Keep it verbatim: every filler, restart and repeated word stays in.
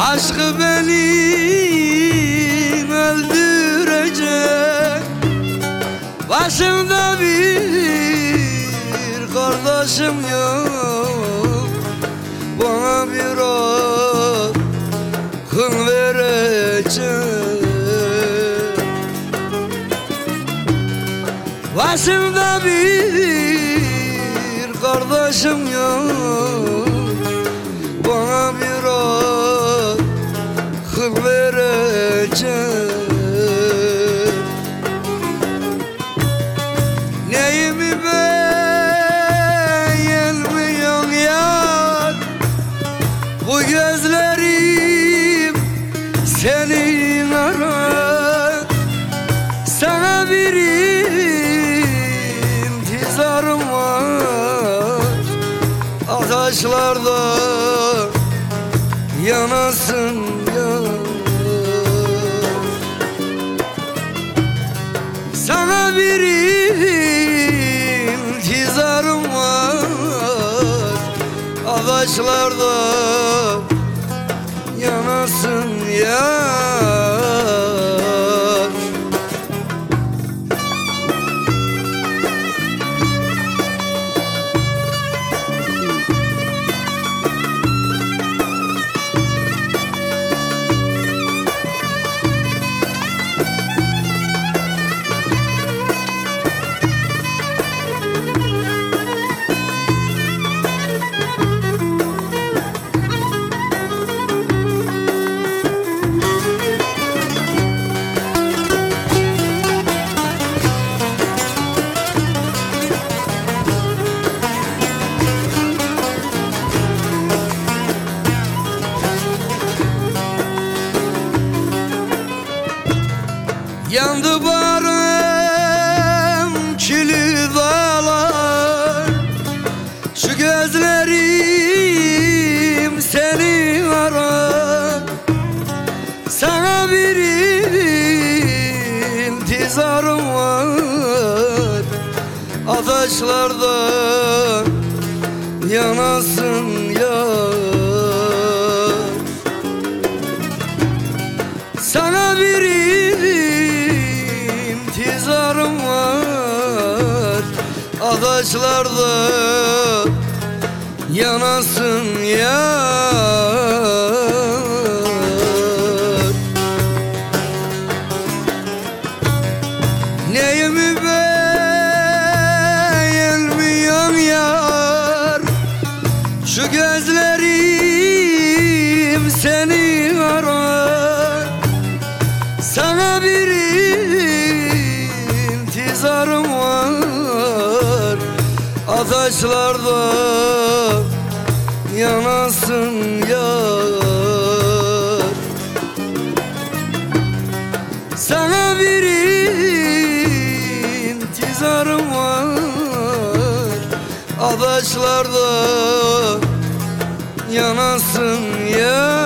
Aşkı beni öldürecek, başımda bir kardeşim yok. Bana bir akıl verecek, başımda bir kardeşim yok. Bana bir akıl verecek. Neyimi beğenmiyorsun yar? Bu gözlerim senin arar. Sana bir intizarım var. Ateşlerde yanasın ya. Sana bir intizarım var. Ağaçlarda yanasın ya. Yandı barım çili dağlar, şu gözlerim seni arar. Sana bir intizarım var. Ateşlerde yanasın yar. Sana bir intizarım var. Ağaçlarda yanasın yar. Neyimi beğenmiyorsun yar? Şu gözlerim seni arar. Sana bir intizarım var. Ateşlerde yanasın yar. Sana bir intizarım var. Ateşlerde yanasın yar.